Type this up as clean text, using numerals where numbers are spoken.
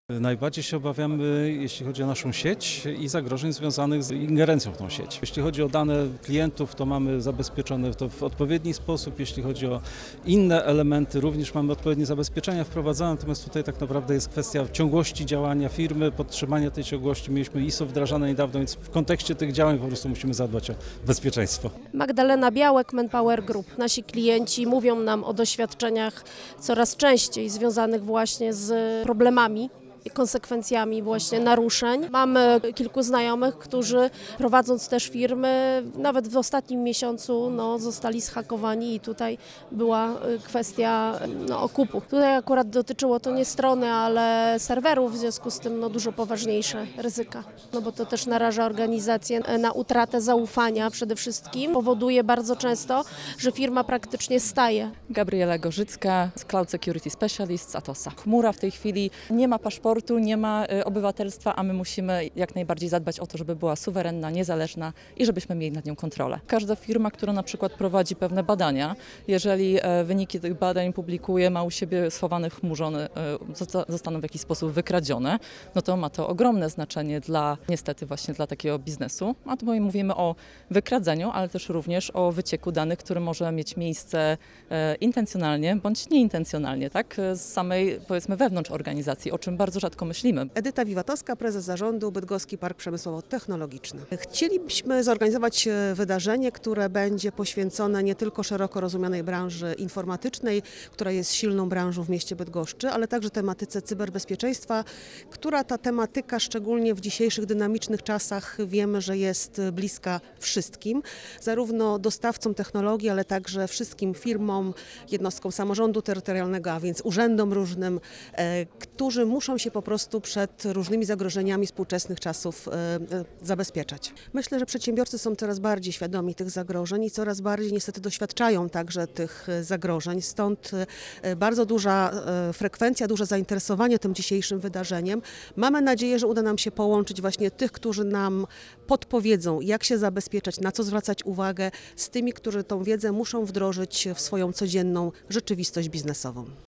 Najbardziej się obawiamy, jeśli chodzi o naszą sieć i zagrożeń związanych z ingerencją w tą sieć. Jeśli chodzi o dane klientów, to mamy zabezpieczone to w odpowiedni sposób. Jeśli chodzi o inne elementy, również mamy odpowiednie zabezpieczenia wprowadzone, natomiast tutaj tak naprawdę jest kwestia ciągłości działania firmy, podtrzymania tej ciągłości. Mieliśmy ISO wdrażane niedawno, więc w kontekście tych działań po prostu musimy zadbać o bezpieczeństwo. Magdalena Białek, Manpower Group. Nasi klienci mówią nam o doświadczeniach coraz częściej związanych właśnie z problemami i konsekwencjami właśnie naruszeń. Mamy kilku znajomych, którzy prowadząc też firmy, nawet w ostatnim miesiącu zostali zhakowani i tutaj była kwestia okupu. Tutaj akurat dotyczyło to nie strony, ale serwerów, w związku z tym dużo poważniejsze ryzyka. Bo to też naraża organizację na utratę zaufania przede wszystkim. Powoduje bardzo często, że firma praktycznie staje. Gabriela Gorzycka, Cloud Security Specialist z Atosa. Chmura w tej chwili nie ma paszportu, nie ma obywatelstwa, a my musimy jak najbardziej zadbać o to, żeby była suwerenna, niezależna i żebyśmy mieli nad nią kontrolę. Każda firma, która na przykład prowadzi pewne badania, jeżeli wyniki tych badań publikuje, ma u siebie schowane w chmurze, zostaną w jakiś sposób wykradzione, no to ma to ogromne znaczenie niestety właśnie dla takiego biznesu. A tu mówimy o wykradzeniu, ale też również o wycieku danych, który może mieć miejsce intencjonalnie bądź nieintencjonalnie, tak? Z samej, powiedzmy, wewnątrz organizacji, o czym bardzo rzadko myślimy. Edyta Wiwatowska, prezes zarządu Bydgoski Park Przemysłowo-Technologiczny. Chcielibyśmy zorganizować wydarzenie, które będzie poświęcone nie tylko szeroko rozumianej branży informatycznej, która jest silną branżą w mieście Bydgoszczy, ale także tematyce cyberbezpieczeństwa, która ta tematyka szczególnie w dzisiejszych dynamicznych czasach wiemy, że jest bliska wszystkim, zarówno dostawcom technologii, ale także wszystkim firmom, jednostkom samorządu terytorialnego, a więc urzędom różnym, którzy muszą się po prostu przed różnymi zagrożeniami współczesnych czasów zabezpieczać. Myślę, że przedsiębiorcy są coraz bardziej świadomi tych zagrożeń i coraz bardziej niestety doświadczają także tych zagrożeń. Stąd bardzo duża frekwencja, duże zainteresowanie tym dzisiejszym wydarzeniem. Mamy nadzieję, że uda nam się połączyć właśnie tych, którzy nam podpowiedzą, jak się zabezpieczać, na co zwracać uwagę, z tymi, którzy tą wiedzę muszą wdrożyć w swoją codzienną rzeczywistość biznesową.